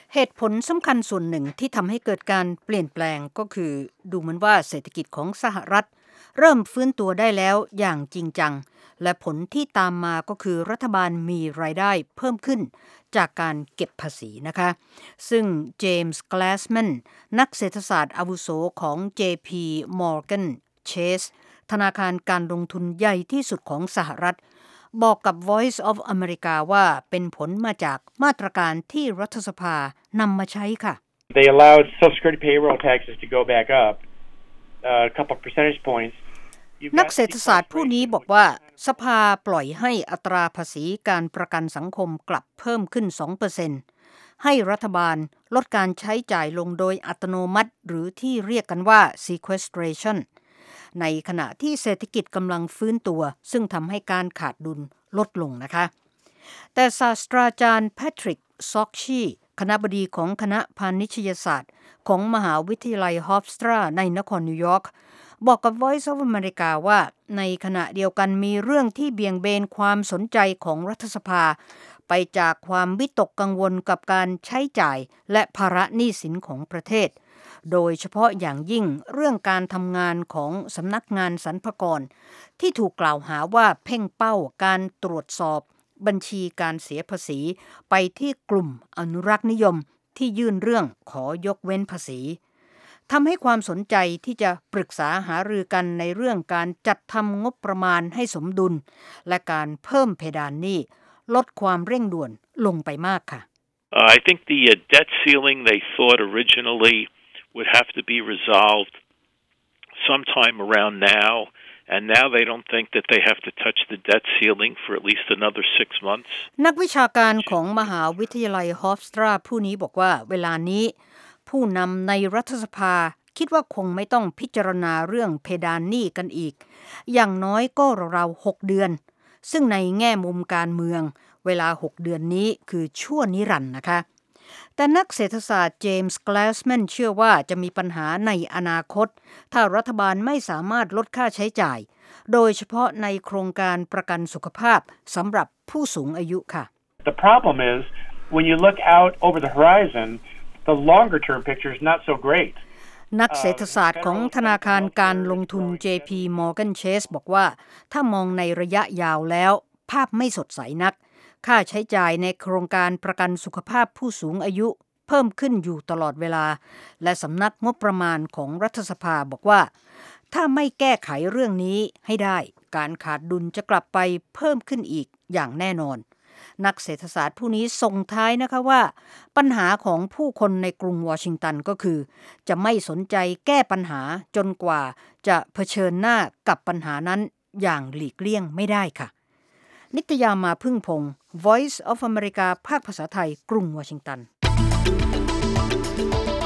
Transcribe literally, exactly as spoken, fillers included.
เหตุผลสำคัญส่วนหนึ่งที่ทำให้เกิดการเปลี่ยนแปลงก็คือดูเหมือนว่าเศรษฐกิจของสหรัฐเริ่มฟื้นตัวได้แล้วอย่างจริงจังและผลที่ตามมาก็คือรัฐบาลมีรายได้เพิ่มขึ้นจากการเก็บภาษีนะคะซึ่งเจมส์ กลาสแมนนักเศรษฐศาสตร์อาวุโสของ เจ พี Morgan Chase ธนาคารการลงทุนใหญ่ที่สุดของสหรัฐบอกกับ Voice of America ว่าเป็นผลมาจากมาตรการที่รัฐสภานำมาใช้ค่ะ They allowed Social Security payroll taxes to go back up uh, a couple of percentage points นักเศรษฐศาสตร์ผู้นี้บอกว่าสภาปล่อยให้อัตราภาษีการประกันสังคมกลับเพิ่มขึ้น สองเปอร์เซ็นต์ ให้รัฐบาลลดการใช้จ่ายลงโดยอัตโนมัติหรือที่เรียกกันว่า sequestration ในขณะที่เศรษฐกิจกำลังฟื้นตัวซึ่งทำให้การขาดดุลลดลงนะคะแต่ศาสตราจารย์แพทริก ซอกชีคณบดีของคณะพาณิชยศาสตร์ของมหาวิทยาลัยฮอฟสตราในนครนิวยอร์กบอกกับ Voice of America ว่าในขณะเดียวกันมีเรื่องที่เบี่ยงเบนความสนใจของรัฐสภาไปจากความวิตกกังวลกับการใช้จ่ายและภาระหนี้สินของประเทศโดยเฉพาะอย่างยิ่งเรื่องการทำงานของสำนักงานสรรพากรที่ถูกกล่าวหาว่าเพ่งเป้าการตรวจสอบบัญชีการเสียภาษีไปที่กลุ่มอนุรักษ์นิยมที่ยื่นเรื่องขอยกเว้นภาษีทำให้ความสนใจที่จะปรึกษาหารือกันในเรื่องการจัดทำงบประมาณให้สมดุลและการเพิ่มเพดานหนี้ลดความเร่งด่วนลงไปมากค่ะ uh, I think the uh, debt ceiling they thought originally would have to be resolved sometime around now and now they don't think that they have to touch the debt ceiling for at least another six months นักวิชาการของมหาวิทยาลัยฮอฟสตราผู้นี้บอกว่าเวลานี้ผู้นำในรัฐสภาคิดว่าคงไม่ต้องพิจารณาเรื่องเพดานหนี้กันอีกอย่างน้อยก็ราวๆหกเดือนซึ่งในแง่มุมการเมืองเวลาหกเดือนนี้คือชั่วนิรันดร์นะคะแต่นักเศรษฐศาสตร์เจมส์ กลาสแมนเชื่อว่าจะมีปัญหาในอนาคตถ้ารัฐบาลไม่สามารถลดค่าใช้จ่ายโดยเฉพาะในโครงการประกันสุขภาพสำหรับผู้สูงอายุค่ะ The problem is when you look out over the horizon the longer term picture is not so great นักเศรษฐศาสตร์ของธนาคารการลงทุน เจ พี Morgan Chase บอกว่าถ้ามองในระยะยาวแล้วภาพไม่สดใสนักค่าใช้จ่ายในโครงการประกันสุขภาพผู้สูงอายุเพิ่มขึ้นอยู่ตลอดเวลาและสำนักงบประมาณของรัฐสภาบอกว่าถ้าไม่แก้ไขเรื่องนี้ให้ได้การขาดดุลจะกลับไปเพิ่มขึ้นอีกอย่างแน่นอนนักเศรษฐศาสตร์ผู้นี้ส่งท้ายนะคะว่าปัญหาของผู้คนในกรุงวอชิงตันก็คือจะไม่สนใจแก้ปัญหาจนกว่าจะเผชิญหน้ากับปัญหานั้นอย่างหลีกเลี่ยงไม่ได้ค่ะนิตยามาพึ่งพงษ์ Voice of America ภาคภาษาไทยกรุงวอชิงตัน